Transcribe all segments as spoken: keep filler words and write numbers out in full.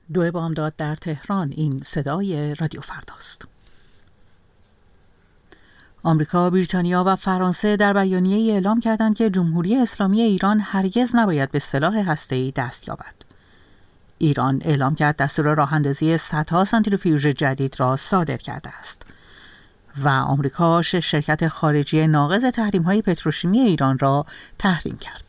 دو بامداد در تهران. این صدای رادیو فرداست. آمریکا، بریتانیا و فرانسه در بیانیه‌ای اعلام کردند که جمهوری اسلامی ایران هرگز نباید به سلاح هسته‌ای دست یابد. ایران اعلام کرد دستور راه‌اندازی صدها سانتریفیوژ جدید را صادر کرده است و آمریکا شش شرکت خارجی ناقض تحریم‌های پتروشیمی ایران را تحریم کرد.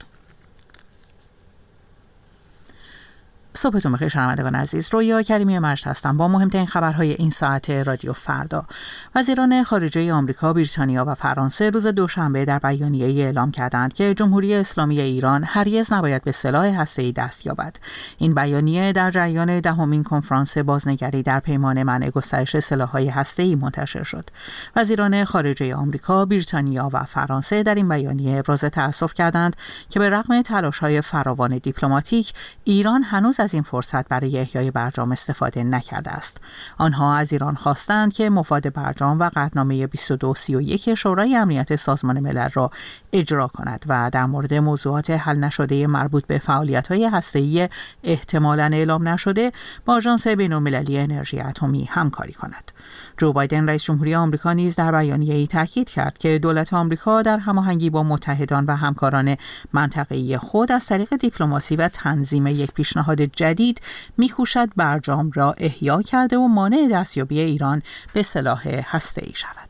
صبحتون بخیر شنوندگان عزیز، رویا کریمی مجد هستم با مهمترین خبرهای این ساعت رادیو فردا. وزیران خارجه آمریکا، بریتانیا و فرانسه روز دوشنبه در بیانیه‌ای اعلام کردند که جمهوری اسلامی ایران هرگز نباید به سلاح هسته‌ای دست یابد. این بیانیه در جریان دهمین کنفرانس بازنگری در پیمان منع گسترش سلاح‌های هسته‌ای منتشر شد. وزیران خارجه آمریکا، بریتانیا و فرانسه در این بیانیه ابراز تأسف کردند که به رغم تلاش‌های فراوان دیپلماتیک، ایران هنوز از این فرصت برای احیای برجام استفاده نکرده است. آنها از ایران خواستند که مفاد برجام و قطعنامه بیست و دو سی و یک شورای امنیت سازمان ملل را اجرا کند و در مورد موضوعات حل نشده مربوط به فعالیت‌های هسته‌ای احتمالاً اعلام نشده با آژانس بین‌المللی انرژی اتمی همکاری کند. جو بایدن رئیس جمهوری آمریکا نیز در بیانیه‌ای تاکید کرد که دولت آمریکا در هماهنگی با متحدان و همکاران منطقه‌ای خود از طریق دیپلماسی و تنظیم یک پیشنهاد جدید می‌کوشد برجام را احیا کرده و مانع دستیابی ایران به سلاح هسته‌ای شود.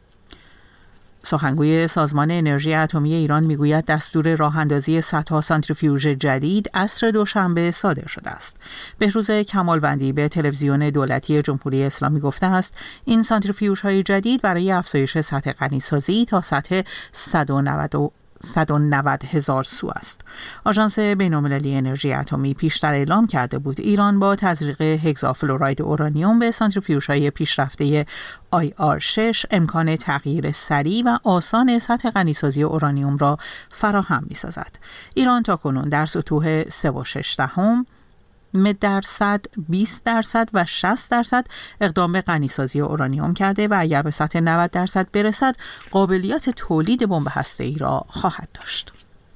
سخنگوی سازمان انرژی اتمی ایران میگوید دستور راه‌اندازی صدها سانتریفیوژ جدید عصر دوشنبه صادر شده است. بهروز کمالوندی به تلویزیون دولتی جمهوری اسلامی گفته است این سانتریفیوژهای جدید برای افزایش سطح غنیسازی تا سطح صد و نود هزار سو است. آژانس بین‌المللی انرژی اتمی پیشتر اعلام کرده بود ایران با تزریق هگزافلوراید اورانیوم به سانتریفیوژهای پیشرفته آی آر شش امکان تغییر سریع و آسان سطح غنیسازی اورانیوم را فراهم می‌سازد. ایران تاکنون در سطوح سه و شش دهم درصد، بیست درصد و شصت درصد اقدام به غنیسازی اورانیوم کرده و اگر به سطح نود درصد برسد قابلیت تولید بمب هسته‌ای را خواهد داشت.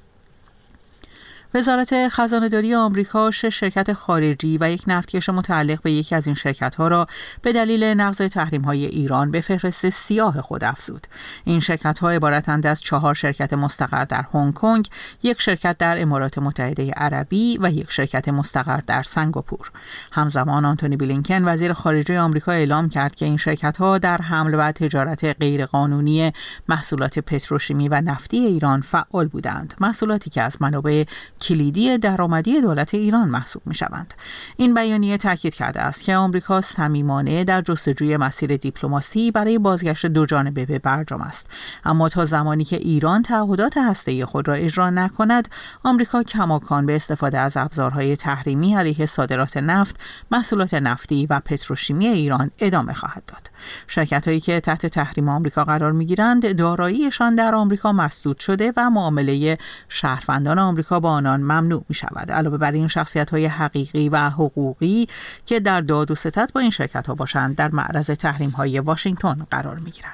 وزارت خزانه‌داری آمریکا شش شرکت خارجی و یک نفتکش متعلق به یکی از این شرکت‌ها را به دلیل نقض تحریم‌های ایران به فهرست سیاه خود افزود. این شرکت‌ها عبارتند از چهار شرکت مستقر در هنگ کنگ، یک شرکت در امارات متحده عربی و یک شرکت مستقر در سنگاپور. همزمان آنتونی بلینکن وزیر خارجه آمریکا اعلام کرد که این شرکت‌ها در حمل و تجارت غیرقانونی محصولات پتروشیمی و نفتی ایران فعال بودند، محصولاتی که از منابع کلیدی درآمدی دولت ایران محسوب می‌شوند. این بیانیه تاکید کرده است که آمریکا صمیمانه در جستجوی مسیر دیپلماسی برای بازگشت دوجانبه به برجام است، اما تا زمانی که ایران تعهدات هسته‌ای خود را اجرا نکند، آمریکا کماکان به استفاده از ابزارهای تحریمی علیه صادرات نفت، محصولات نفتی و پتروشیمی ایران ادامه خواهد داد. شرکت‌هایی که تحت تحریم آمریکا قرار می‌گیرند، داراییشان در آمریکا مسدود شده و معامله شهروندان آمریکا با آنان ممنوع می شود. علاوه بر این شخصیت‌های حقیقی و حقوقی که در داد و ستد با این شرکت‌ها باشند در معرض تحریم‌های واشنگتن قرار می‌گیرند.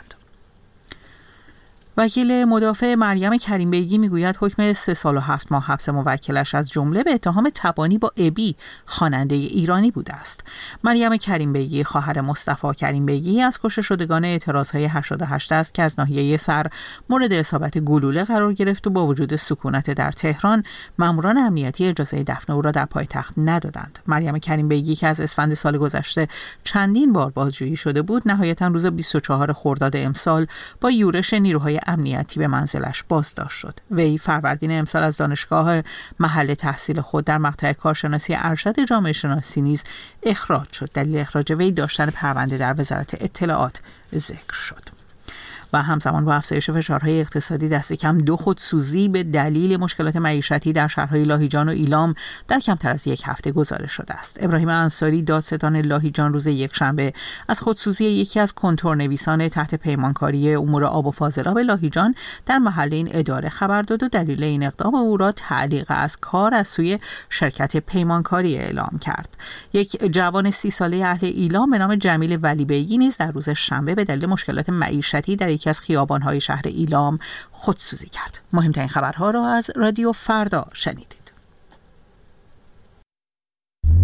وکیل مدافع مریم کریم بیگی میگوید حکم سه سال و هفت ماه حبس موکلش از جمله به اتهام تبانی با ابی خواننده ایرانی بوده است. مریم کریم بیگی خواهر مصطفی کریم بیگی از کشته شدگان اعتراضهای هشتاد و هشت است که از ناحیه سر مورد اصابت گلوله قرار گرفت و با وجود سکونت در تهران ماموران امنیتی اجازه دفن او را در پایتخت ندادند. مریم کریم بیگی که از اسفند سال گذشته چندین بار بازجویی شده بود، نهایتا روز بیست و چهارم خرداد امسال با یورش نیروهای امنیتی به منزلش بازداشت شد. وی فروردین امسال از دانشگاه محل تحصیل خود در مقطع کارشناسی ارشد جامعه شناسی نیز اخراج شد. دلیل اخراج وی داشتن پرونده در وزارت اطلاعات ذکر شد. و همزمان با افزایش فشارهای اقتصادی دست کم دو خودسوزی به دلیل مشکلات معیشتی در شهرهای لاهیجان و ایلام در کمتر از یک هفته گزارش شده است. ابراهیم انصاری دادستان لاهیجان روز یکشنبه از خودسوزی یکی از کنتورنویسان تحت پیمانکاری امور آب و فاضلاب لاهیجان در محل این اداره خبر داد و دلیل این اقدام او را تعلیق از کار از سوی شرکت پیمانکاری اعلام کرد. یک جوان سی ساله اهل ایلام به نام جمیل ولی بیگی نیز در روز شنبه به دلیل مشکلات معیشتی در یکی از خیابان‌های شهر ایلام خودسوزی کرد. مهمترین خبرها را از رادیو فردا شنید.